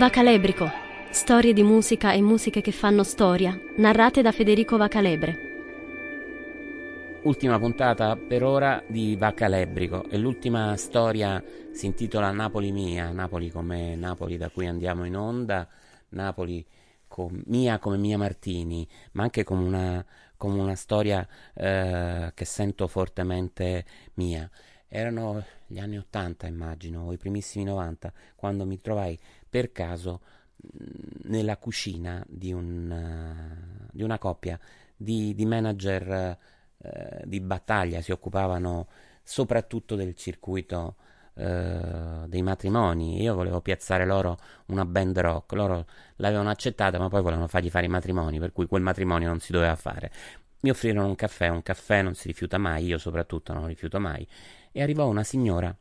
Vacalebrico. Storie di musica e musiche che fanno storia, narrate da Federico Vacalebre. Ultima puntata per ora di Vacalebrico e l'ultima storia si intitola Napoli mia, Napoli come Napoli da cui andiamo in onda, Napoli mia come Mia Martini, ma anche come una storia che sento fortemente mia. Erano gli anni 80, immagino, o i primissimi 90, quando mi trovai per caso nella cucina di una coppia di manager di battaglia. Si occupavano soprattutto del circuito dei matrimoni. Io volevo piazzare loro una band rock, loro l'avevano accettata, ma poi volevano fargli fare i matrimoni, per cui quel matrimonio non si doveva fare. Mi offrirono un caffè non si rifiuta mai, io soprattutto non lo rifiuto mai, e arrivò una signora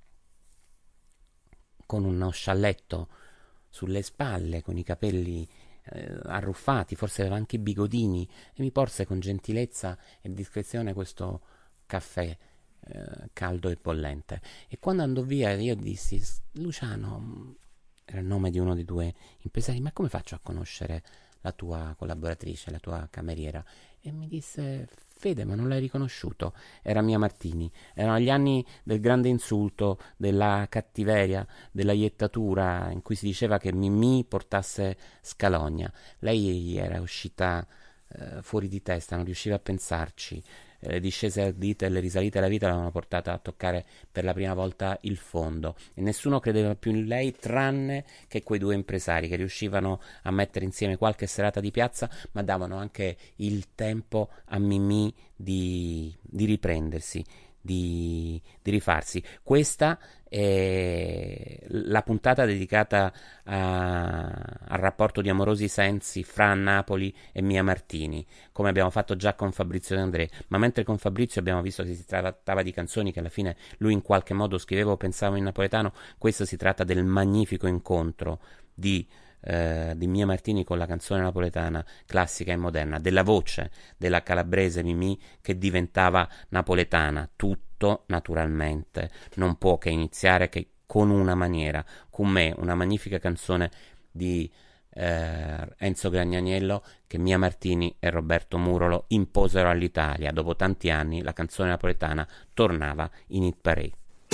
con uno scialletto sulle spalle, con i capelli arruffati, forse aveva anche i bigodini, e mi porse con gentilezza e discrezione questo caffè caldo e bollente. E quando andò via io dissi: Luciano, era il nome di uno dei due impresari, ma come faccio a conoscere la tua collaboratrice, la tua cameriera? E mi disse: Fede, ma non l'hai riconosciuto? Era Mia Martini. Erano gli anni del grande insulto, della cattiveria, della iettatura, in cui si diceva che Mimì portasse scalogna. Lei era uscita fuori di testa, non riusciva a pensarci. Le discese al dito e le risalite alla vita l'avevano portata a toccare per la prima volta il fondo, e nessuno credeva più in lei tranne che quei due impresari che riuscivano a mettere insieme qualche serata di piazza, ma davano anche il tempo a Mimì di riprendersi, di rifarsi. Questa è la puntata dedicata al rapporto di amorosi sensi fra Napoli e Mia Martini, come abbiamo fatto già con Fabrizio De André, ma mentre con Fabrizio abbiamo visto che si trattava di canzoni che alla fine lui in qualche modo scriveva o pensava in napoletano, questo si tratta del magnifico incontro di Mia Martini con la canzone napoletana classica e moderna, della voce della calabrese Mimì che diventava napoletana. Tutto naturalmente non può che iniziare che con una maniera, con me, una magnifica canzone di Enzo Gragnaniello che Mia Martini e Roberto Murolo imposero all'Italia. Dopo tanti anni la canzone napoletana tornava in hit parade.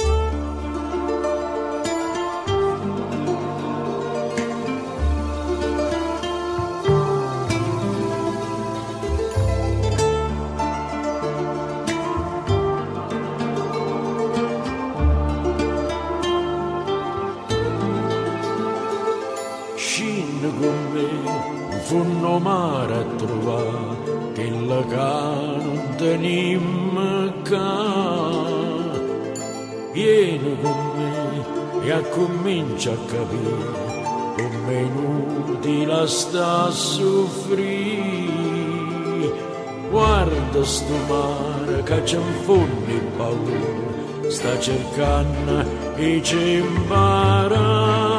Con me funno mare a trovare che la ca non tenim ca. Vieni con me e accomincia a capire come inutile sta a soffrire. Guarda sto mare che c'è un fondo in paura, sta cercando e ci impara.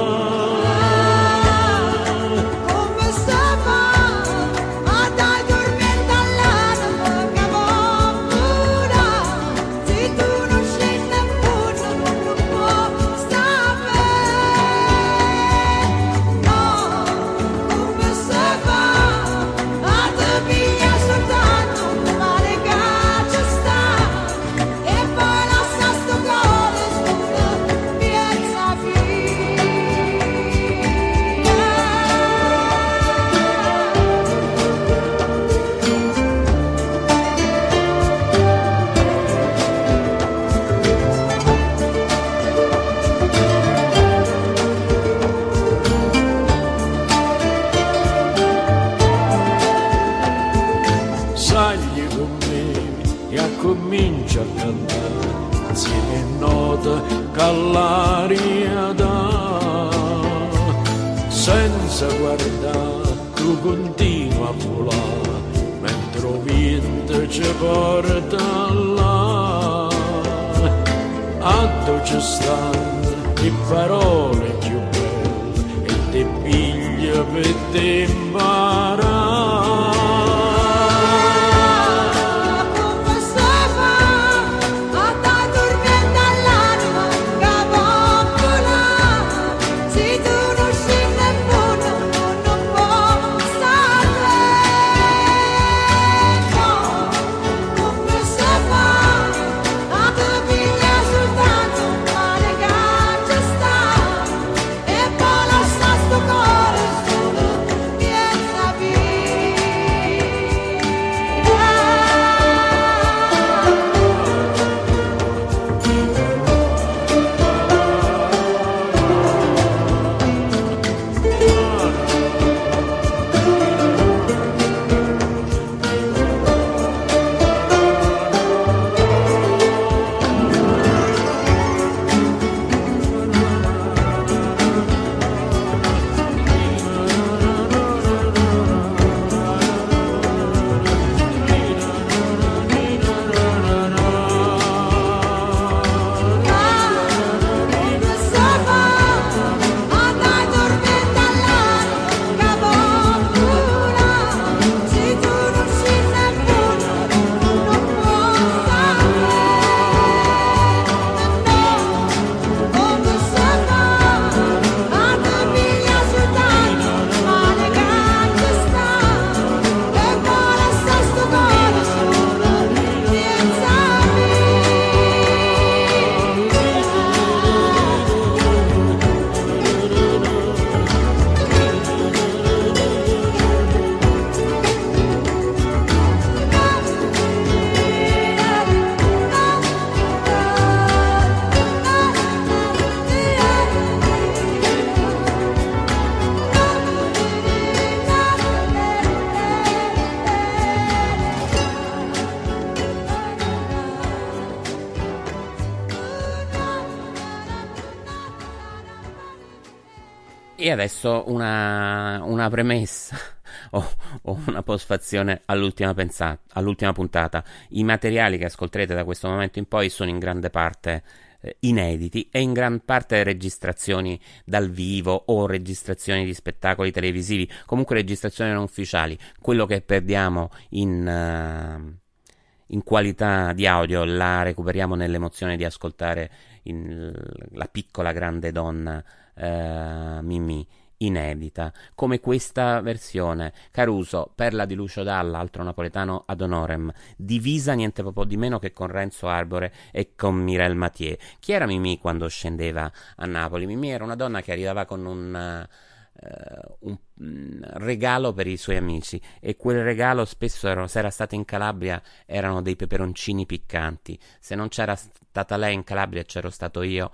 L'aria dà, senza guardare tu continua a volare, mentre il vento ci porta là. A dove ci stanno le parole più belle e te piglia per te imparare. Si tu non E adesso una premessa o una postfazione all'ultima puntata. I materiali che ascolterete da questo momento in poi sono in grande parte inediti e in gran parte registrazioni dal vivo o registrazioni di spettacoli televisivi, comunque registrazioni non ufficiali. Quello che perdiamo in qualità di audio la recuperiamo nell'emozione di ascoltare la piccola grande donna Mimì inedita, come questa versione Caruso, Perla di Lucio Dalla, altro napoletano ad honorem, divisa niente proprio di meno che con Renzo Arbore e con Mireille Mathieu. Chi era Mimì quando scendeva a Napoli? Mimì era una donna che arrivava con un regalo per i suoi amici, e quel regalo spesso se era stata in Calabria erano dei peperoncini piccanti. Se non c'era stata lei in Calabria e c'ero stato io,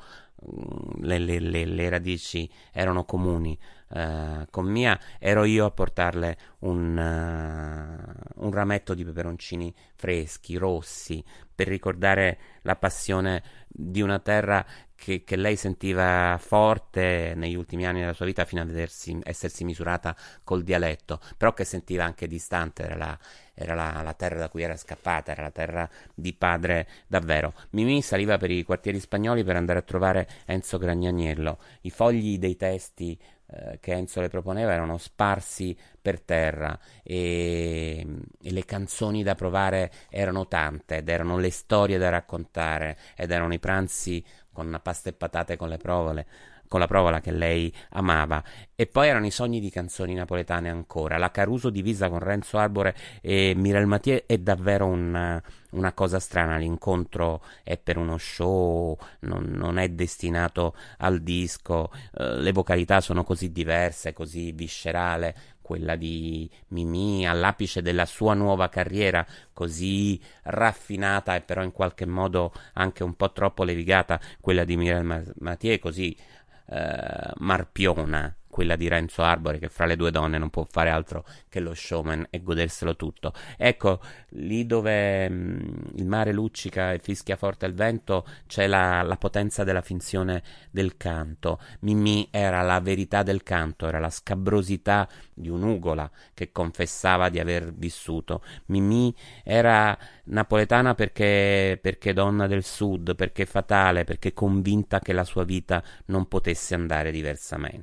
le radici erano comuni. Con Mia ero io a portarle un rametto di peperoncini freschi, rossi, per ricordare la passione di una terra che lei sentiva forte negli ultimi anni della sua vita, fino a essersi misurata col dialetto, però che sentiva anche distante. Era la terra da cui era scappata, era la terra di padre davvero. Mimì saliva per i quartieri spagnoli per andare a trovare Enzo Gragnaniello. I fogli dei testi che Enzo le proponeva erano sparsi per terra, e le canzoni da provare erano tante, ed erano le storie da raccontare, ed erano i pranzi con pasta e patate con la provola che lei amava. E poi erano i sogni di canzoni napoletane ancora. La Caruso divisa con Renzo Arbore e Mireille Mathieu è davvero una cosa strana. L'incontro è per uno show, non è destinato al disco. Le vocalità sono così diverse, così viscerale quella di Mimì all'apice della sua nuova carriera, così raffinata e però in qualche modo anche un po' troppo levigata quella di Mireille Mathieu, così marpiona quella di Renzo Arbore, che fra le due donne non può fare altro che lo showman e goderselo tutto. Ecco, lì dove il mare luccica e fischia forte il vento c'è la potenza della finzione del canto. Mimì era la verità del canto, era la scabrosità di un'ugola che confessava di aver vissuto. Mimì era napoletana perché donna del sud, perché fatale, perché convinta che la sua vita non potesse andare diversamente.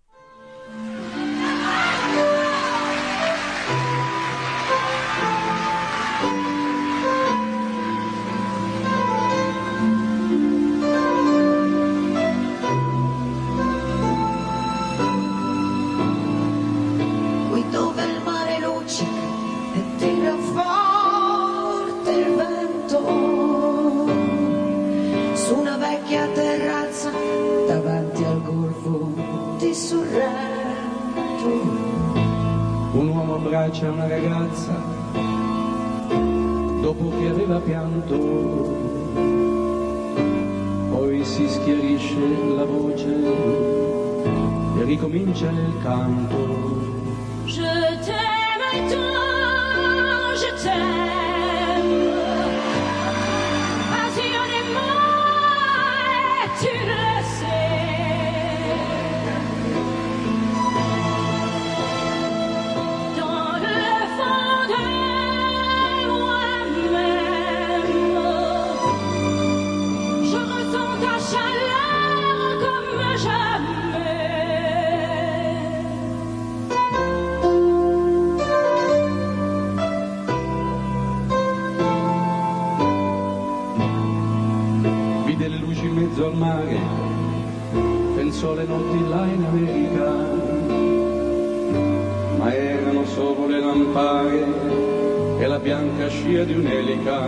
Qui dove il mare luccica e tira forte il vento, su una vecchia terrazza davanti al golfo di Sorrento, un uomo abbraccia una ragazza dopo che aveva pianto, poi si schiarisce la voce e ricomincia il canto. Je t'aime tant, je t'aime passionnément et tu le sais. Dans le fond de moi-même, je ressens ta chaleur comme jamais. Vide le luci in mezzo al mare, pensò le notti là in America, ma erano solo le lampade e la bianca scia di un'elica.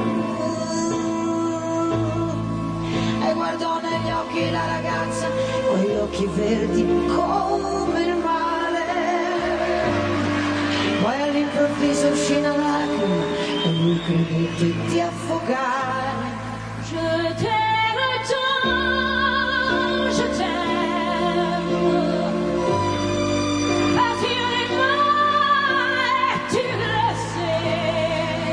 E guardò negli occhi la ragazza, quegli occhi verdi come il mare. Poi all'improvviso uscì una lacrima e lui credette di affogare. Je t'aime tant, je t'aime passionnément et tu le sais.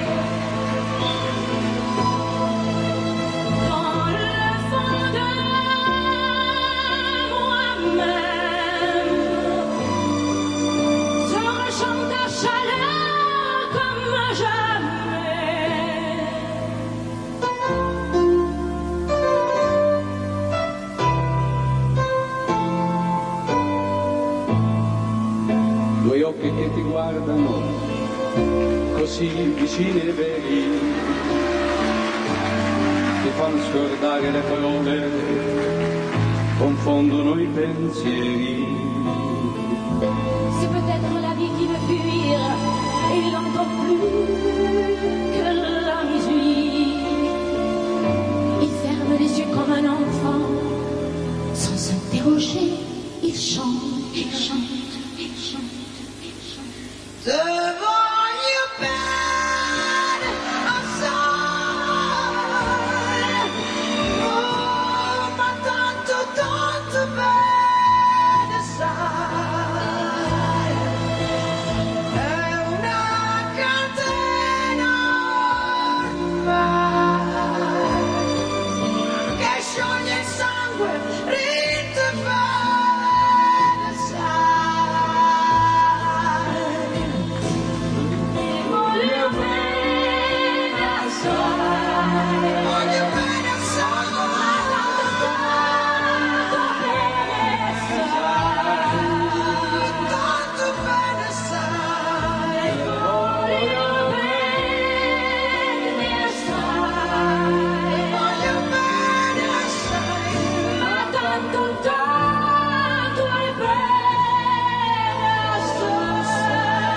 Dans le fond de moi-même, ti guardano così vicini e veri, ti fanno scordare le parole, confondono i pensieri. C'est peut-être la vie qui veut fuir et il n'entend plus que la musique. Il ferme les yeux comme un enfant, sans s'interroger, il chante, il chante, il chante, il chante. Devant you bene assai, oh ma tanto, tanto bene sai, è una catena ormai che scioglie il sangue, rite bene sai, voglio bene assai, voglio bene assai, tanto bene sai, tanto bene sai, voglio bene assai, voglio bene assai, ma tanto, tanto è bene assai.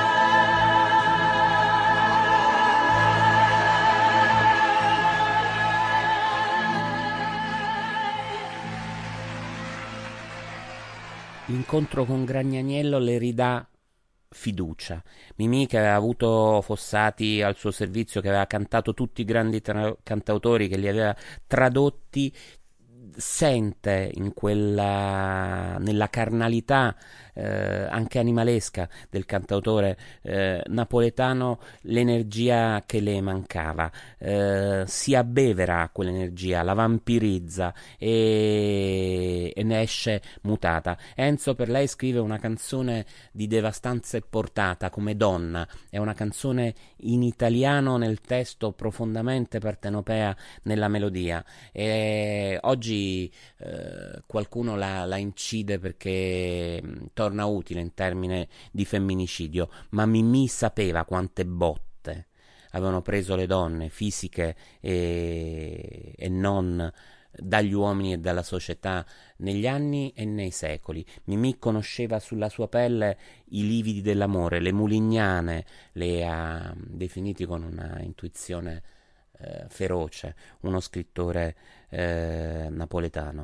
L'incontro con Gragnaniello le ridà fiducia. Mimì, che aveva avuto Fossati al suo servizio, che aveva cantato tutti i grandi cantautori, che li aveva tradotti, sente in nella carnalità anche animalesca del cantautore napoletano l'energia che le mancava, si abbevera a quell'energia, la vampirizza e ne esce mutata. Enzo per lei scrive una canzone di devastanza e portata come Donna, è una canzone in italiano nel testo, profondamente partenopea nella melodia, e oggi qualcuno la incide perché torna utile in termini di femminicidio, ma Mimì sapeva quante botte avevano preso le donne, fisiche e non, dagli uomini e dalla società negli anni e nei secoli. Mimì conosceva sulla sua pelle i lividi dell'amore, le mulignane, le ha definiti con una intuizione feroce, uno scrittore napoletano.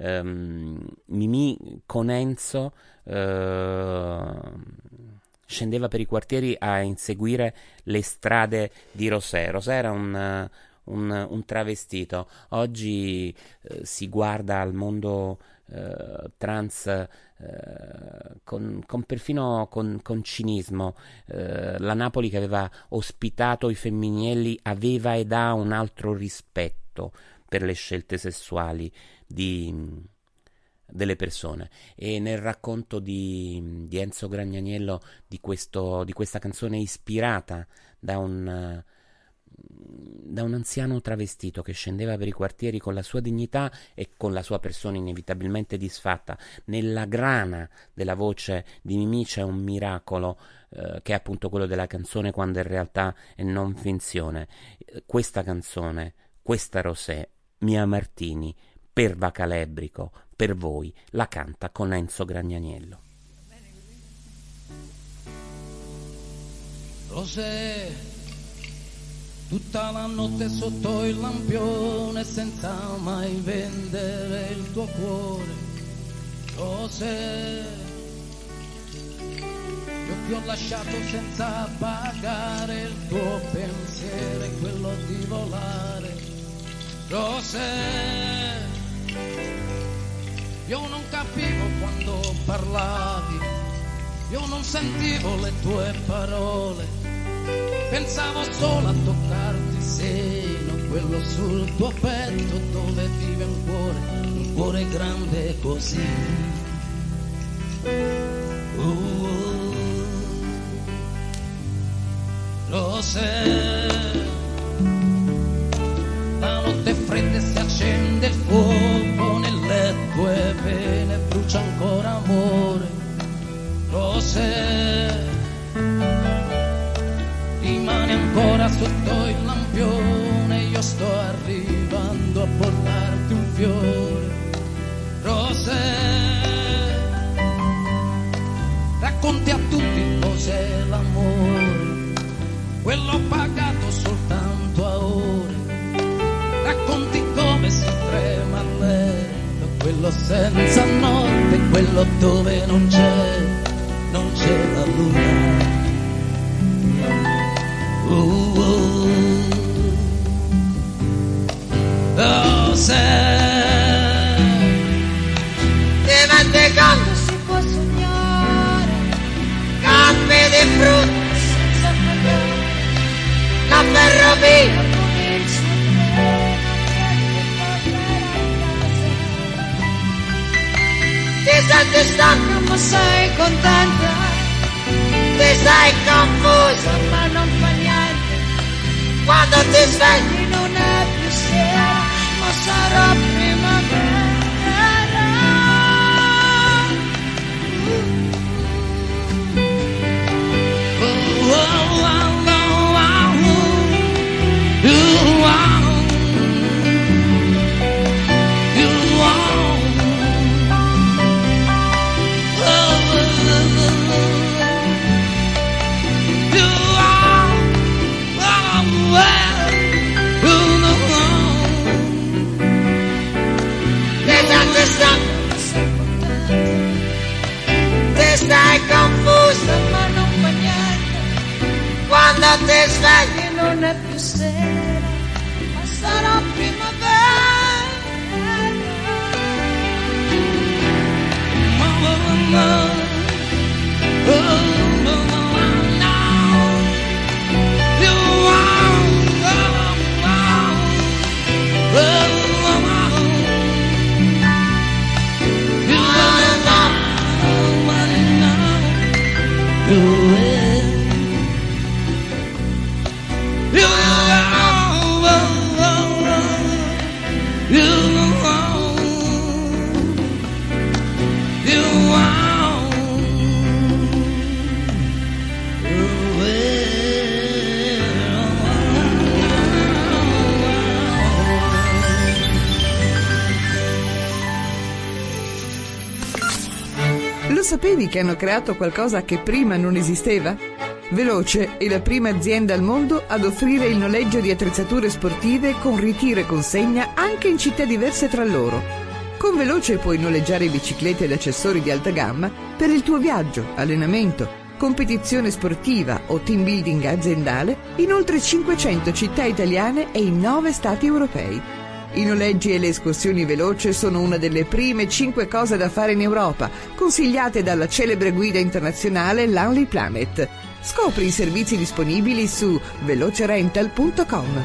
Mimì con Enzo scendeva per i quartieri a inseguire le strade di Rosè. Rosè era un travestito. Oggi si guarda al mondo trans perfino con cinismo. La Napoli, che aveva ospitato i Femminelli, aveva ed ha un altro rispetto per le scelte sessuali delle persone, e nel racconto di Enzo Gragnaniello di questa canzone ispirata da un anziano travestito che scendeva per i quartieri con la sua dignità e con la sua persona inevitabilmente disfatta, nella grana della voce di Mimì c'è un miracolo che è appunto quello della canzone quando in realtà è non finzione. Questa canzone, questa Rosè, Mia Martini, per Vacalebrico, per voi, la canta con Enzo Gragnaniello. Rosè, tutta la notte sotto il lampione senza mai vendere il tuo cuore. Rosè, io ti ho lasciato senza pagare il tuo pensiero e quello di volare. Rosè, io non capivo quando parlavi, io non sentivo le tue parole, pensavo solo a toccarti il seno, quello sul tuo petto dove vive un cuore grande così. Rosè, la notte è fredda e si accende il fuoco nelle tue vene, brucia ancora amore. Rosè, rimani ancora sotto il lampione, io sto arrivando a portarti un fiore. Rosè, racconti a tutti cos'è l'amore, quello pagato soltanto a ore. Racconti come si trema a letto, quello senza notte, quello dove non c'è la luna. Rosè, Dimenticando si può sognare, campi di frutta senza pagare, la ferrovia comincia a ti senti stanca ma sei contenta, ti sei confusa ma non fa niente, quando ti svegli non è più sera ma sarà primavera. Ti stai confusa ma non fa niente, quando ti svegli non è più sera ma sarà primavera. Lo sapevi che hanno creato qualcosa che prima non esisteva? Veloce è la prima azienda al mondo ad offrire il noleggio di attrezzature sportive con ritiro e consegna anche in città diverse tra loro. Con Veloce puoi noleggiare biciclette ed accessori di alta gamma per il tuo viaggio, allenamento, competizione sportiva o team building aziendale in oltre 500 città italiane e in 9 stati europei. I noleggi e le escursioni Veloce sono una delle prime 5 cose da fare in Europa, consigliate dalla celebre guida internazionale Lonely Planet. Scopri i servizi disponibili su velocerental.com.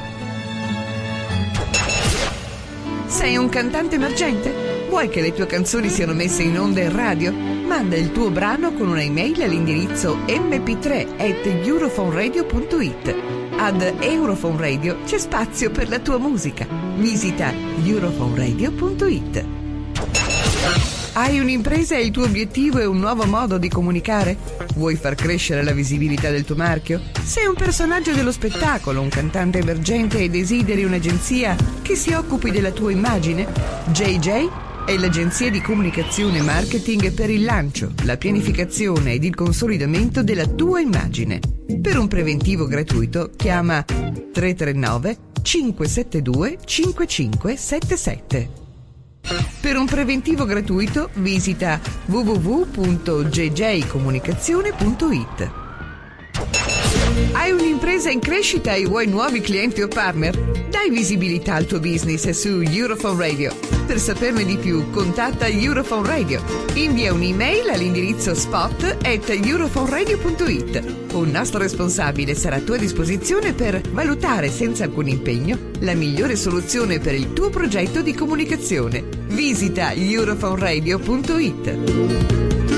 Sei un cantante emergente? Vuoi che le tue canzoni siano messe in onda in radio? Manda il tuo brano con una email all'indirizzo mp3@eurofoneradio.it. Ad Europhone Radio c'è spazio per la tua musica. Visita eurofoneradio.it. Hai un'impresa e il tuo obiettivo è un nuovo modo di comunicare? Vuoi far crescere la visibilità del tuo marchio? Sei un personaggio dello spettacolo, un cantante emergente e desideri un'agenzia che si occupi della tua immagine? JJ è l'agenzia di comunicazione e marketing per il lancio, la pianificazione ed il consolidamento della tua immagine. Per un preventivo gratuito chiama 339 572 5577. Per un preventivo gratuito visita www.jjcomunicazione.it. Hai un'impresa in crescita e vuoi nuovi clienti o partner? Dai visibilità al tuo business su Europhone Radio. Per saperne di più, contatta Europhone Radio. Invia un'email all'indirizzo spot@eurofoneradio.it. Un nostro responsabile sarà a tua disposizione per valutare senza alcun impegno la migliore soluzione per il tuo progetto di comunicazione. Visita eurofoneradio.it.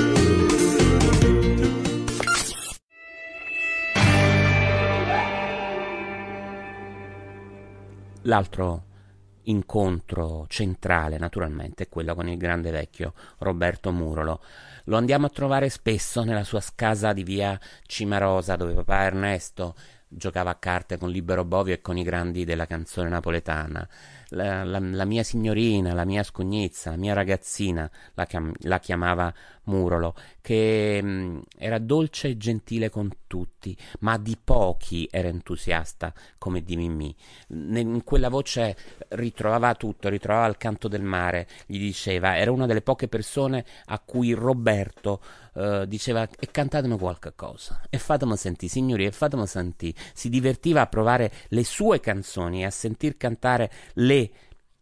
L'altro incontro centrale, naturalmente, è quello con il grande vecchio Roberto Murolo. Lo andiamo a trovare spesso nella sua casa di via Cimarosa, dove papà Ernesto giocava a carte con Libero Bovio e con i grandi della canzone napoletana. La mia signorina, la mia scognezza, la mia ragazzina la chiamava Murolo, che era dolce e gentile con tutti, ma di pochi era entusiasta come di Mimì. In quella voce ritrovava tutto, ritrovava il canto del mare, gli diceva, era una delle poche persone a cui Roberto diceva: e cantatemi qualche cosa, e fatemi sentire, signori, e fatemi sentire. Si divertiva a provare le sue canzoni e a sentir cantare le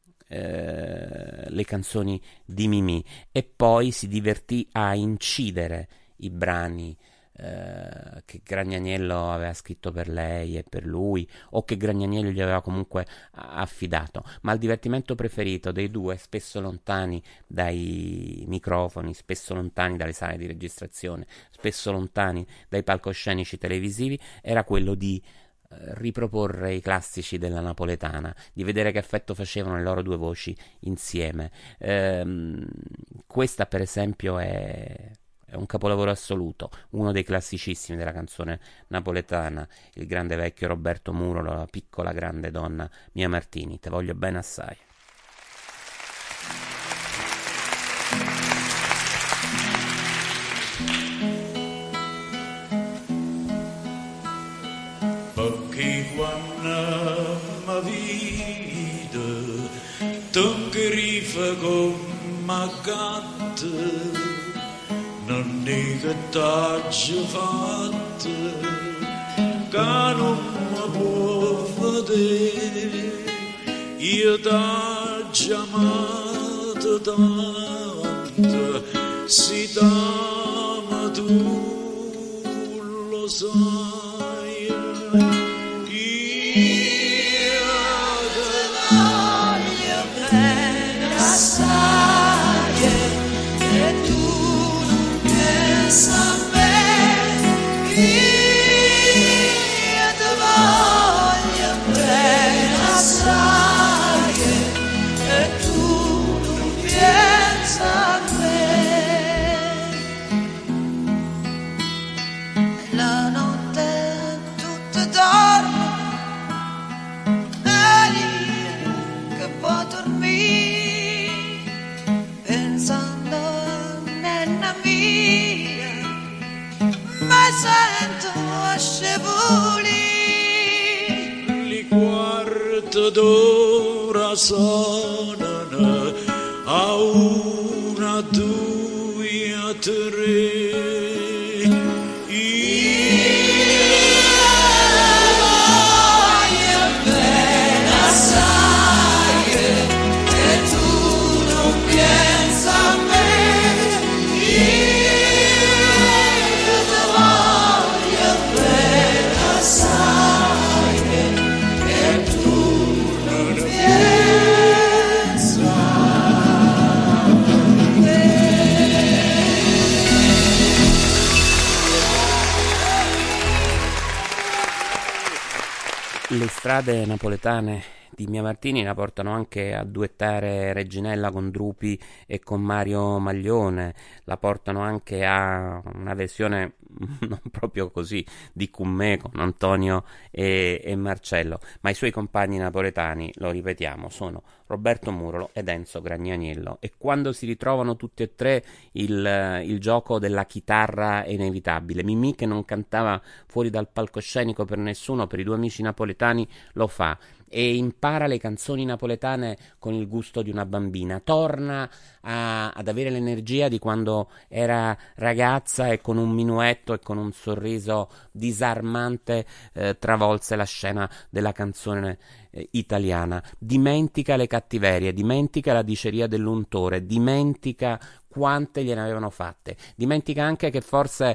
canzoni di Mimì, e poi si divertì a incidere i brani che Gragnaniello aveva scritto per lei e per lui, o che Gragnaniello gli aveva comunque affidato. Ma il divertimento preferito dei due, spesso lontani dai microfoni, spesso lontani dalle sale di registrazione, spesso lontani dai palcoscenici televisivi, era quello di riproporre i classici della napoletana, di vedere che effetto facevano le loro due voci insieme. Questa per esempio è un capolavoro assoluto, uno dei classicissimi della canzone napoletana, il grande vecchio Roberto Murolo, la piccola grande donna Mia Martini, te voglio bene assai. Perché quando mi vide tu griffa come gatto, non è che t'hai fatto che non mi può vedere, io t'hai amato tanto, se t'amo tu lo sai, io te voglio bene assai e tu io te voglio bene assai e tu non pensa a me. La notte tutta dormo e io che può dormire pensando a nonna mia, ma sento a scevolì. Li quarto d'ora sonano a una, a due, a tre. Voglio bene assai e tu non pensa a me. Le strade napoletane di Mia Martini la portano anche a duettare Reginella con Drupi e con Mario Maglione, la portano anche a una versione non proprio così di Cummè con Antonio e Marcello, ma i suoi compagni napoletani, lo ripetiamo, sono Roberto Murolo ed Enzo Gragnaniello, e quando si ritrovano tutti e tre il gioco della chitarra è inevitabile. Mimì, che non cantava fuori dal palcoscenico per nessuno, per i due amici napoletani lo fa, e impara le canzoni napoletane con il gusto di una bambina, torna ad avere l'energia di quando era ragazza, e con un minuetto e con un sorriso disarmante travolse la scena della canzone italiana. Dimentica le cattiverie, dimentica la diceria dell'untore, dimentica quante gliene avevano fatte, dimentica anche che forse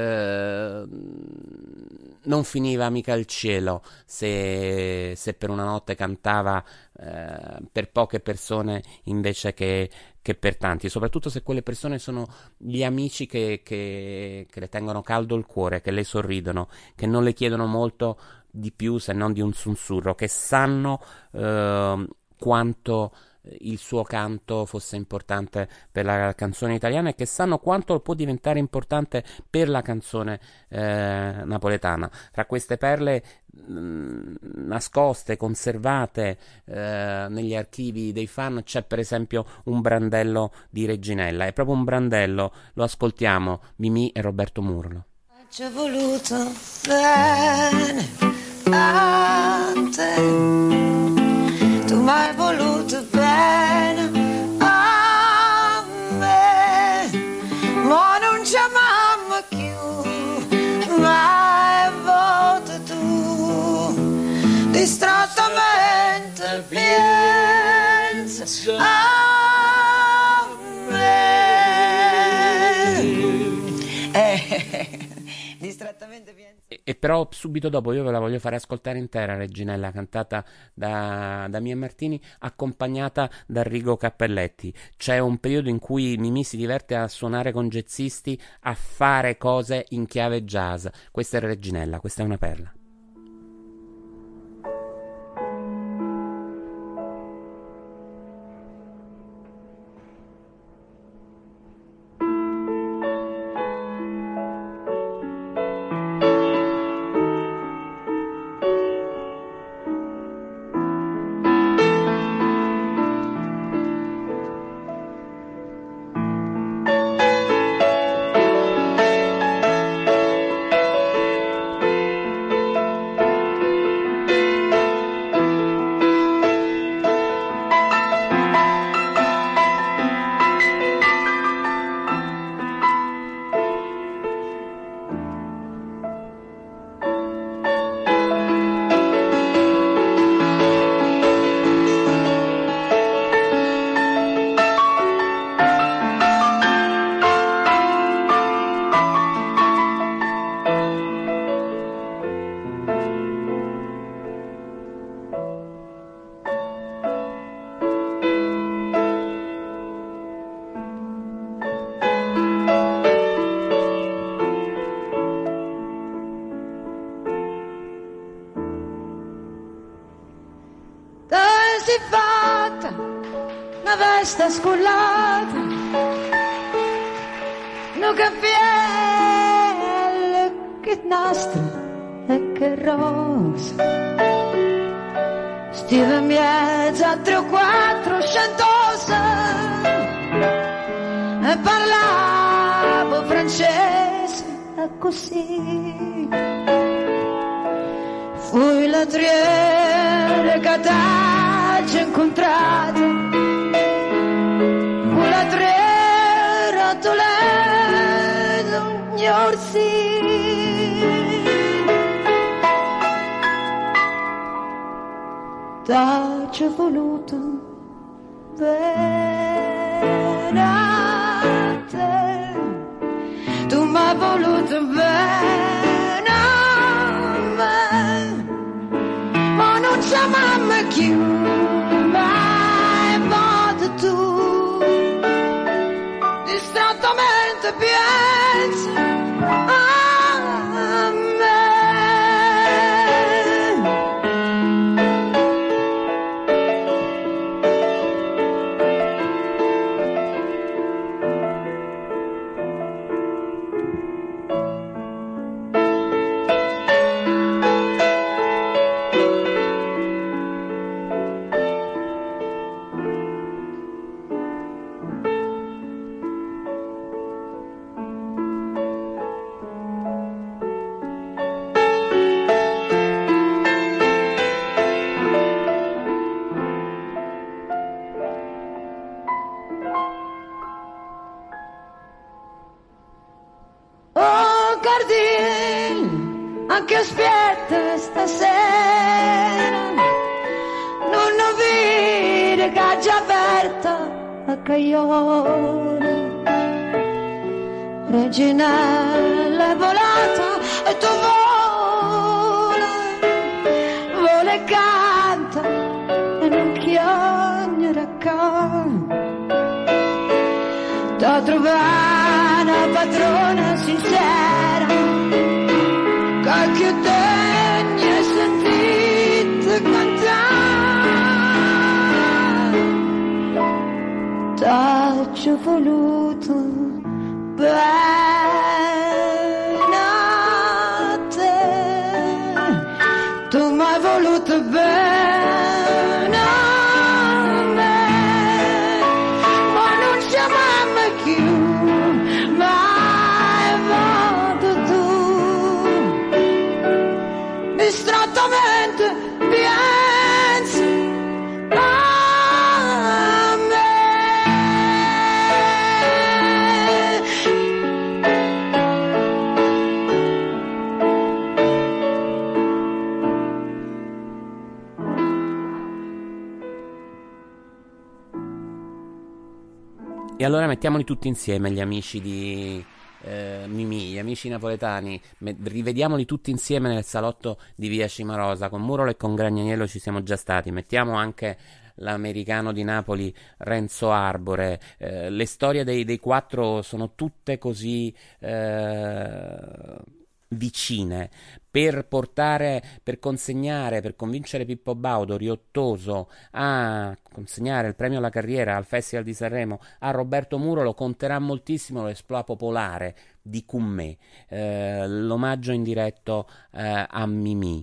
non finiva mica il cielo se per una notte cantava per poche persone invece che per tanti, soprattutto se quelle persone sono gli amici che le tengono caldo il cuore, che le sorridono, che non le chiedono molto di più se non di un sussurro, che sanno quanto il suo canto fosse importante per la canzone italiana e che sanno quanto può diventare importante per la canzone napoletana. Tra queste perle nascoste, conservate negli archivi dei fan c'è per esempio un brandello di Reginella, è proprio un brandello, lo ascoltiamo, Mimì e Roberto Murlo. Ci ho voluto bene a te, tu m'hai voluto bene a me, ma non chiamammo più, mai voto tu, distrattamente pensa a me. Distrattamente e però subito dopo io ve la voglio fare ascoltare intera, Reginella, cantata da Mia Martini, accompagnata da Rigo Cappelletti. C'è un periodo in cui Mimì si diverte a suonare con jazzisti, a fare cose in chiave jazz. Questa è Reginella, questa è una perla. Veste scollata, no cappello, che nastro e che rosa, stiva in mezzo a 3 o 400 e parlavo francese e così fui la triere che t'ha incontrato. T'ho voluto bene a te, tu m'hai voluto bene a me, ma non chiamammi più, mai voto tu, distrattamente pensa a me. Anche aspetta stasera, non vede che ha già aperta la caiola. Reginella è volata e tu vola e canta e non chiogna racconta. T'ho trovato una padrona sincera, che degna sentite cantare, mai voluto bene a me, ma non ci amiamo più, mai vado tu, distrattamente pensi a me. E allora mettiamoli tutti insieme, gli amici di Mimì, gli amici napoletani, rivediamoli tutti insieme nel salotto di via Cimarosa. Con Murolo e con Gragnaniello ci siamo già stati, mettiamo anche l'americano di Napoli Renzo Arbore. Le storie dei quattro sono tutte così vicine. Per consegnare, per convincere Pippo Baudo, riottoso, a consegnare il premio alla carriera al Festival di Sanremo a Roberto Murolo, conterà moltissimo l'esploit popolare di Cummè, l'omaggio indiretto a Mimì.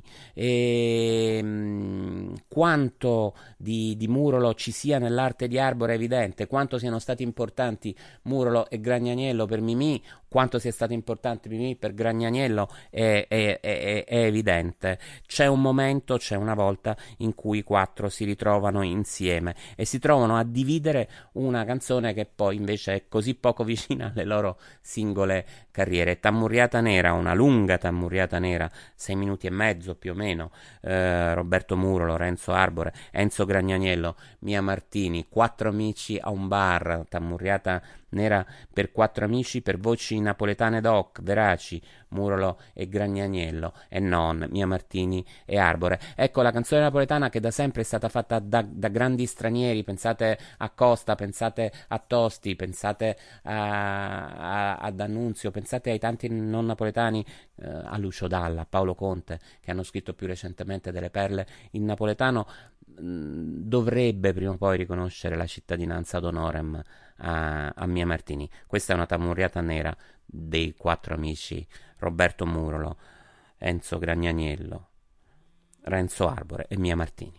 Quanto di Murolo ci sia nell'arte di Arbore è evidente, quanto siano stati importanti Murolo e Gragnaniello per Mimì, quanto sia stato importante Mimì per Gragnaniello è evidente. C'è un momento, c'è una volta in cui i quattro si ritrovano insieme e si trovano a dividere una canzone che poi invece è così poco vicina alle loro singole carriere. Tammurriata nera, una lunga tammurriata nera, 6 minuti e mezzo più o meno, Roberto Murolo, Renzo Arbore, Enzo Gragnaniello, Mia Martini, 4 amici a un bar, tammurriata nera per 4 amici, per voci napoletane doc, veraci, Murolo e Gragnaniello, e non Mia Martini e Arbore. Ecco la canzone napoletana che da sempre è stata fatta da grandi stranieri. Pensate a Costa, pensate a Tosti, pensate a D'Annunzio, pensate ai tanti non napoletani, a Lucio Dalla, a Paolo Conte, che hanno scritto più recentemente delle perle in napoletano. Dovrebbe prima o poi riconoscere la cittadinanza d'onorem a Mia Martini. Questa è una tammurriata nera dei 4 amici Roberto Murolo, Enzo Gragnaniello, Renzo Arbore e Mia Martini.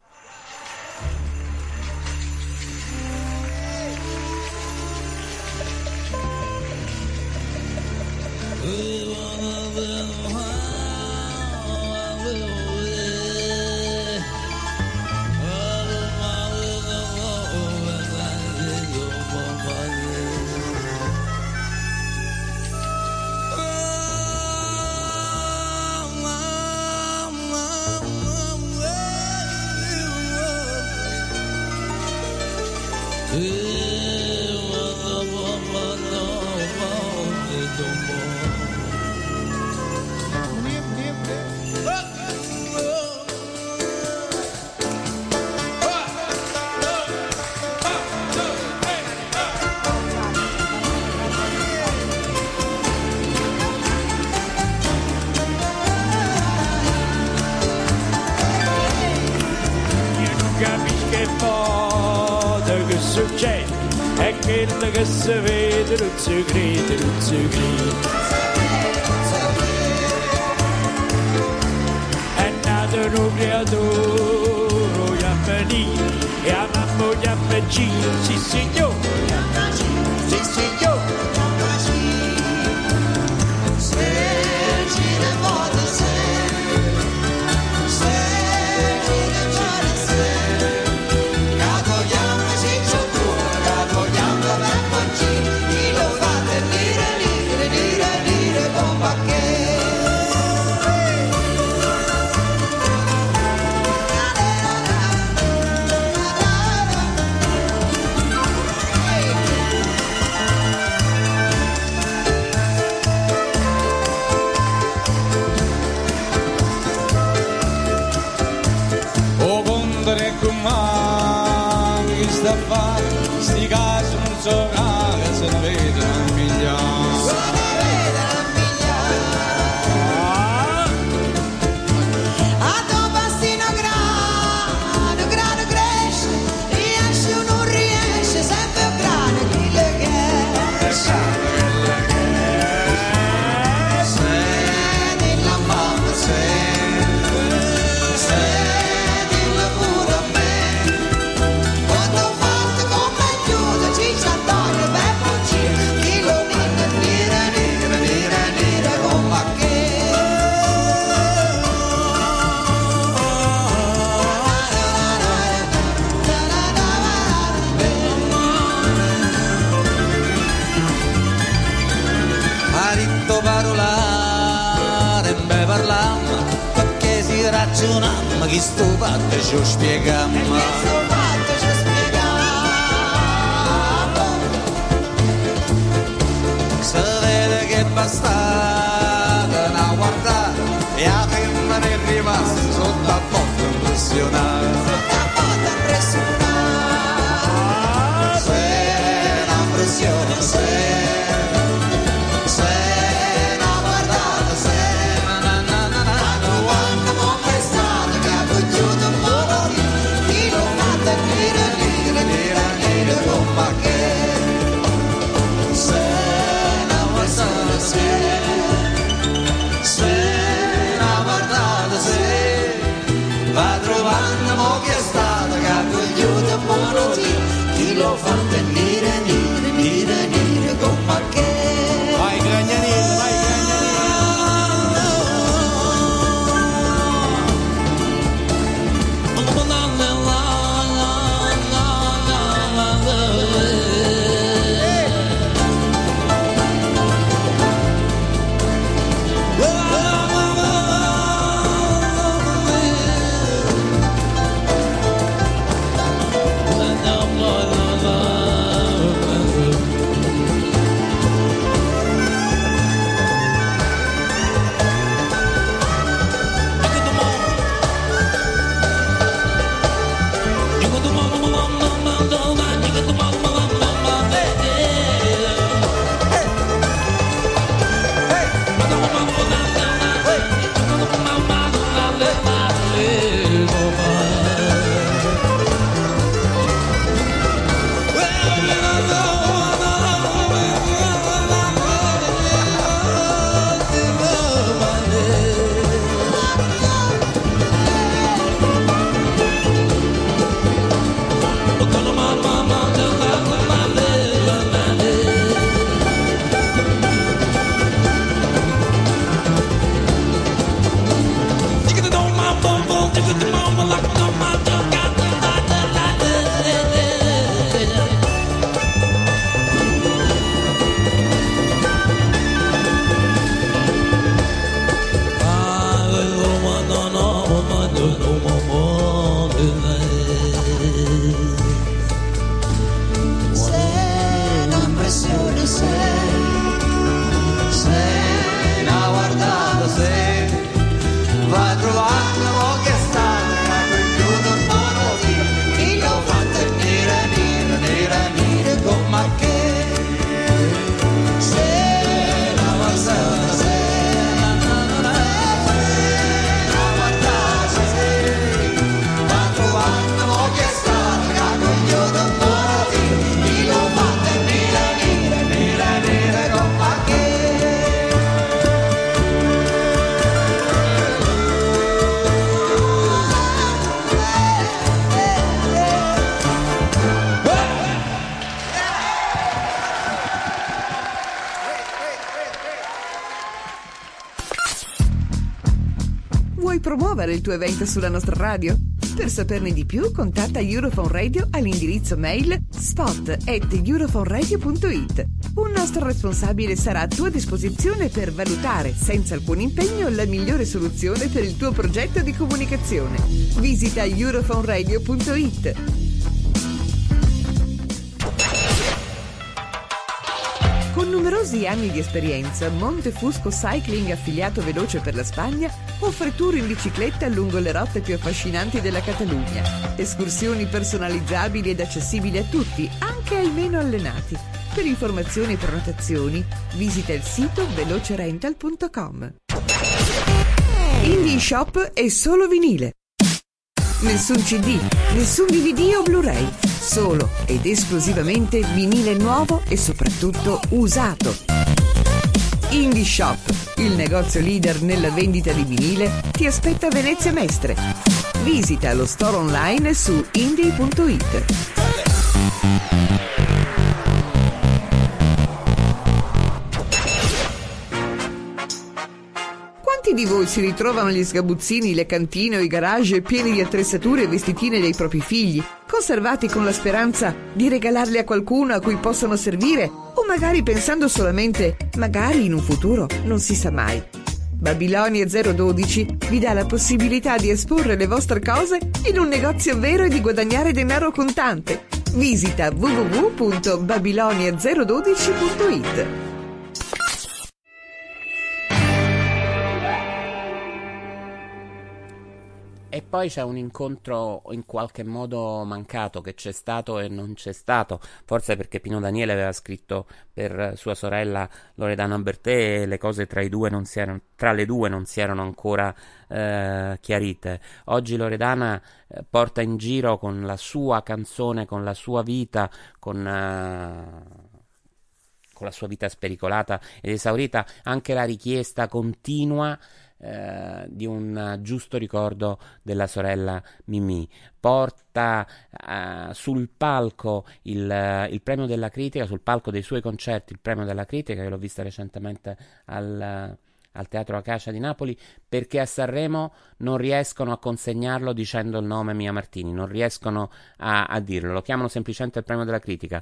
Succede è quello che si vede, non si crede, non si crede. È nato un creatore, Giappani, e a mamma Giappacci, sì signor, sì signor. sta fa, sti casi non so rare, se ne vedono a migliaia. Se ne vedono a migliaia. A tuo pastino grano, grano cresce, riesce o non riesce, sempre un grano chi le che se nella mamma se ragionammo che sto fatto ci spieghiamo. Se vede che è bastata una guardata e la femmina è rimasta sotto a botta impressionata. Se una pressione, se una guardata, se quando mo' è stato che ha cogliuto un po' chi lo fa nire come che se una guardata, se una guardata, se va trovando mo' che è stato che ha cogliuto un po' chi lo fa nire come che vai Gragnanino, vai Vuoi promuovere il tuo evento sulla nostra radio? Per saperne di più, contatta Europhone Radio all'indirizzo mail spot@europhoneradio.it. Un nostro responsabile sarà a tua disposizione per valutare, senza alcun impegno, la migliore soluzione per il tuo progetto di comunicazione. Visita europhoneradio.it. Con numerosi anni di esperienza, Montefusco Cycling, affiliato veloce per la Spagna, offre tour in bicicletta lungo le rotte più affascinanti della Catalogna. Escursioni personalizzabili ed accessibili a tutti, anche ai meno allenati. Per informazioni e prenotazioni, visita il sito velocerental.com. Indie Shop è solo vinile. Nessun CD, nessun DVD o Blu-ray. Solo ed esclusivamente vinile nuovo e soprattutto usato. Indie Shop, il negozio leader nella vendita di vinile, ti aspetta a Venezia Mestre. Visita lo store online su indie.it. Quanti di voi si ritrovano gli sgabuzzini, le cantine o i garage pieni di attrezzature e vestitine dei propri figli, conservati con la speranza di regalarli a qualcuno a cui possono servire, o magari pensando solamente, magari in un futuro, non si sa mai. Babilonia 012 vi dà la possibilità di esporre le vostre cose in un negozio vero e di guadagnare denaro contante. Visita www.babilonia012.it. E poi c'è un incontro in qualche modo mancato, che c'è stato e non c'è stato, forse perché Pino Daniele aveva scritto per sua sorella Loredana Bertè e le cose tra le due non si erano ancora chiarite. Oggi Loredana porta in giro con la sua canzone, con la sua vita, con la sua vita spericolata ed esaurita, anche la richiesta continua di un giusto ricordo della sorella Mimì. Porta sul palco il premio della critica, sul palco dei suoi concerti il premio della critica. Io l'ho vista recentemente al Teatro Acacia di Napoli, perché a Sanremo non riescono a consegnarlo dicendo il nome Mia Martini, non riescono a dirlo, lo chiamano semplicemente il premio della critica.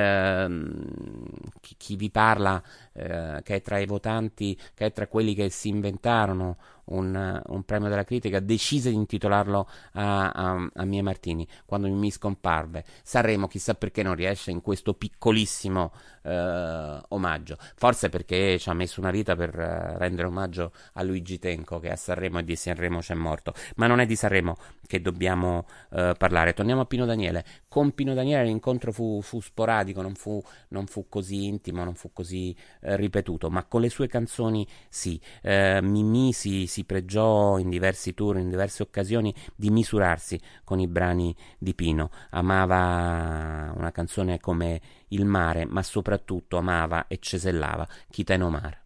Chi vi parla, che è tra i votanti, che è tra quelli che si inventarono un premio della critica, decise di intitolarlo a Mia Martini quando mi scomparve. Sanremo chissà perché non riesce in questo piccolissimo omaggio, forse perché ci ha messo una vita per rendere omaggio a Luigi Tenco, che a Sanremo e di Sanremo c'è morto. Ma non è di Sanremo che dobbiamo parlare. Torniamo a Pino Daniele. Con Pino Daniele l'incontro fu sporadico, non fu così intimo, non fu così ripetuto, ma con le sue canzoni sì. Mimì si pregiò in diversi tour, in diverse occasioni, di misurarsi con i brani di Pino. Amava una canzone come Il mare, ma soprattutto amava e cesellava Chi te no mar.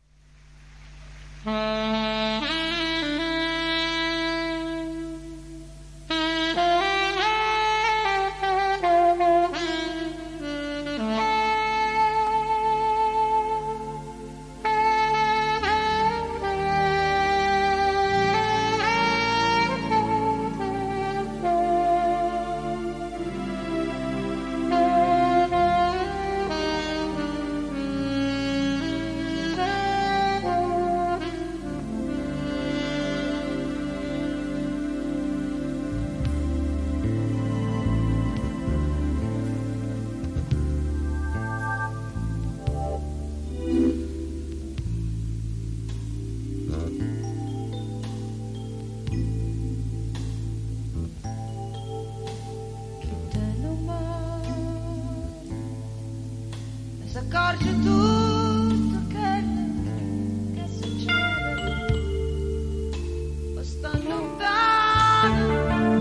S'accorge tutto che succede, o sta lontano.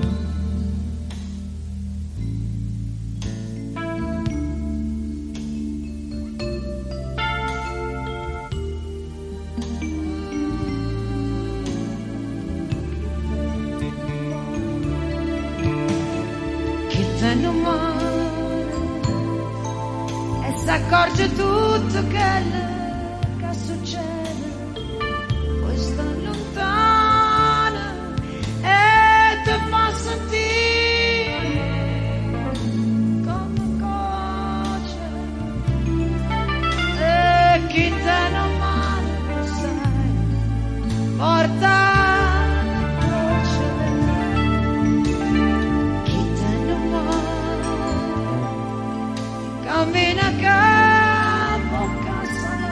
Che te non male, s'accorge tutto che succede, poi sta lontana e ti fa sentire come gocce, e chi te non male lo sai, porta la croce, chi te non male cammina capo casa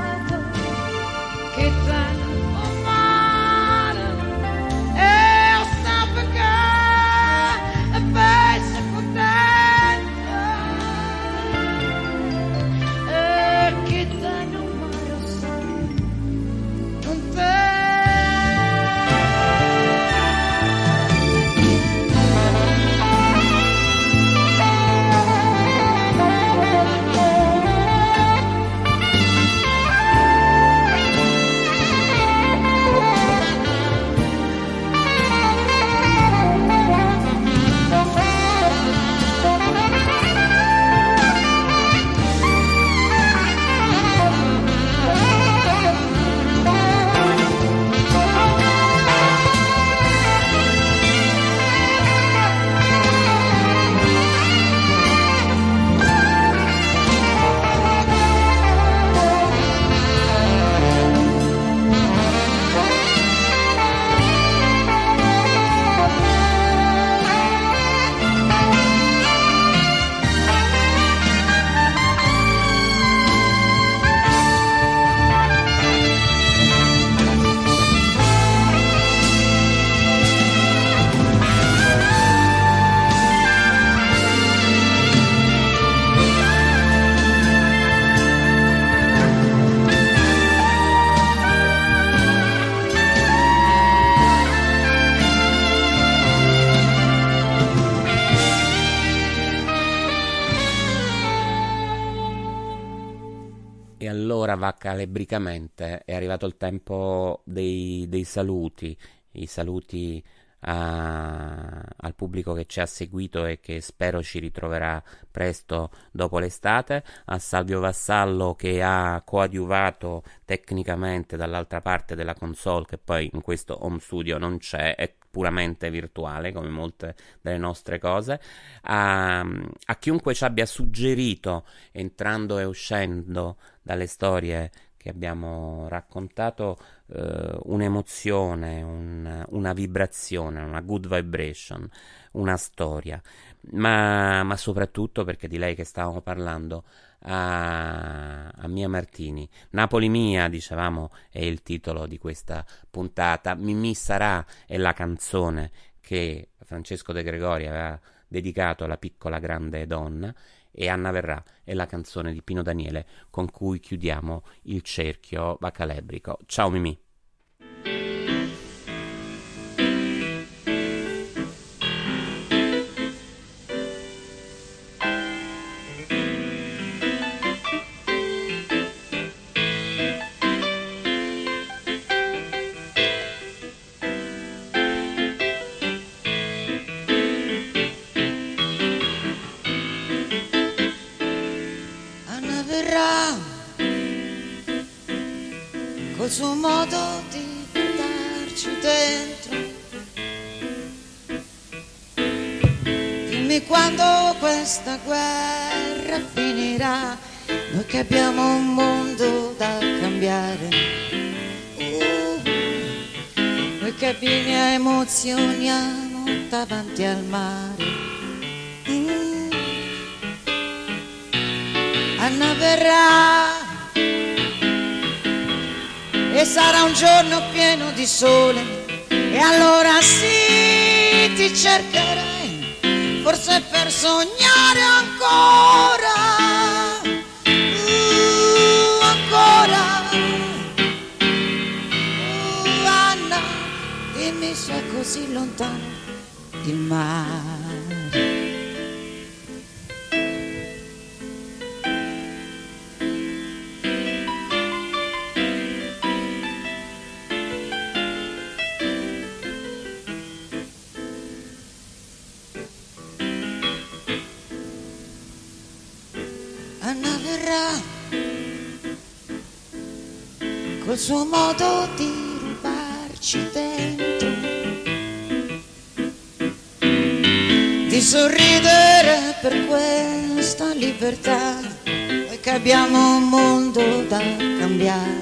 ora va calebricamente, è arrivato il tempo dei saluti, i saluti al pubblico che ci ha seguito e che spero ci ritroverà presto dopo l'estate, a Salvio Vassallo che ha coadiuvato tecnicamente dall'altra parte della console, che poi in questo home studio non c'è, è puramente virtuale come molte delle nostre cose, a chiunque ci abbia suggerito, entrando e uscendo dalle storie che abbiamo raccontato, un'emozione, una vibrazione, una good vibration, una storia, ma soprattutto perché di lei che stavamo parlando, a Mia Martini. Napoli mia, dicevamo, è il titolo di questa puntata. Mimì sarà è la canzone che Francesco De Gregori aveva dedicato alla piccola grande donna, e Anna Verrà è la canzone di Pino Daniele con cui chiudiamo il cerchio vacalebrico. Ciao Mimì. Col suo modo di guardarci dentro, dimmi quando questa guerra finirà, noi che abbiamo un mondo da cambiare, noi che pieni emozioniamo davanti al mare. Anna verrà e sarà un giorno pieno di sole, e allora sì ti cercherai, forse per sognare ancora, ancora. Anna, dimmi se è così lontano il mare. Anna verrà col suo modo di rubarci dentro, di sorridere per questa libertà, noi che abbiamo un mondo da cambiare.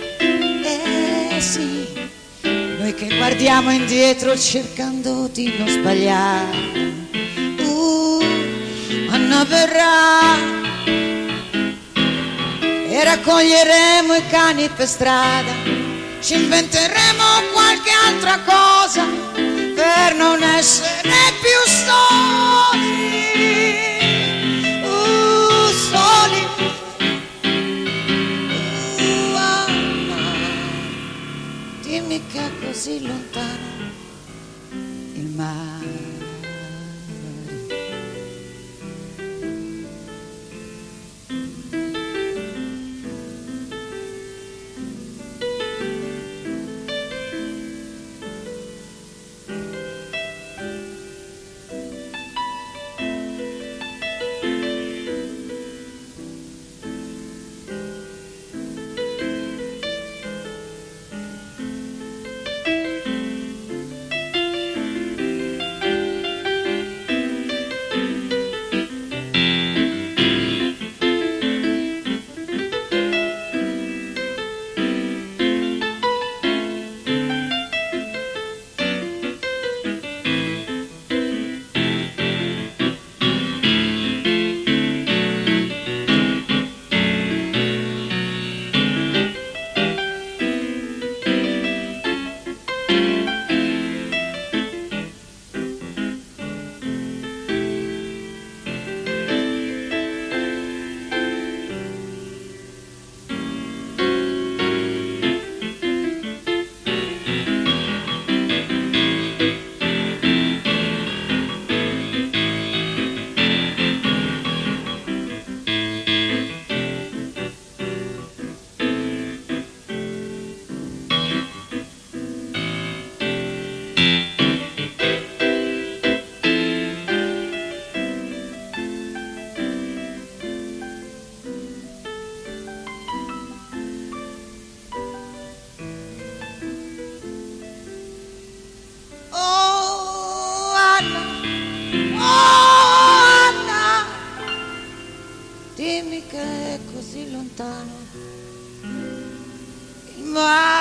Sì, noi che guardiamo indietro cercando di non sbagliare. Anna verrà e raccoglieremo i cani per strada, ci inventeremo qualche altra cosa per non essere più soli, soli. Anna, dimmi che è così lontano il mare. così lontano, il mare